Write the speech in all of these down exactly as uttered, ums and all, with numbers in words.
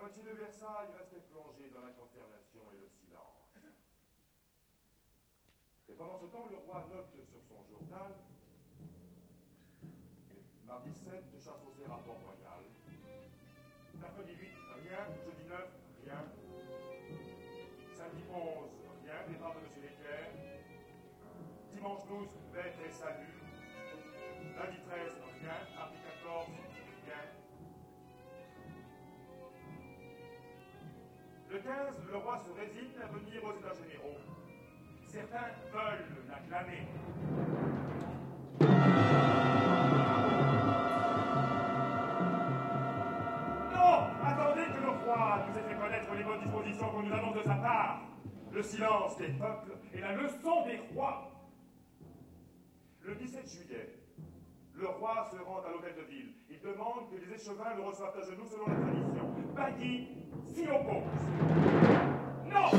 moitié de Versailles restait plongée dans la consternation et le silence. Et pendant ce temps, le roi note sur son journal mardi sept, chasse aux cerfs à Port-Royal. Mercredi huit, rien. Jeudi neuf, rien. Samedi onze, rien. Départ de M. Leclerc. Dimanche douze, fête et salut. Lundi treize, rien. Mardi quatorze, rien. Le quinze, le roi se résigne à venir aux États généraux. Certains veulent l'acclamer. Non! Attendez que le roi nous ait fait connaître les bonnes dispositions qu'on nous annonce de sa part. Le silence des peuples et la leçon des rois. Le dix-sept juillet, le roi se rend à l'hôtel de ville. Il demande que les échevins le reçoivent à genoux selon la tradition. Bailly s'y oppose. Non!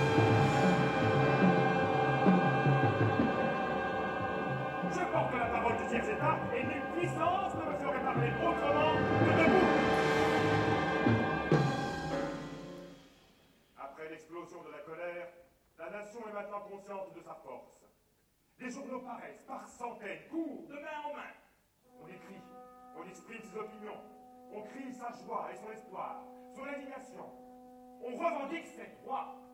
Je porte la parole du tiers état et nulle puissance ne me ferait parler autrement que de vous. Après l'explosion de la colère, la nation est maintenant consciente de sa force. Les journaux paraissent par centaines, courent de main en main. On écrit, on exprime ses opinions, on crie sa joie et son espoir, son indignation. On revendique ses droits.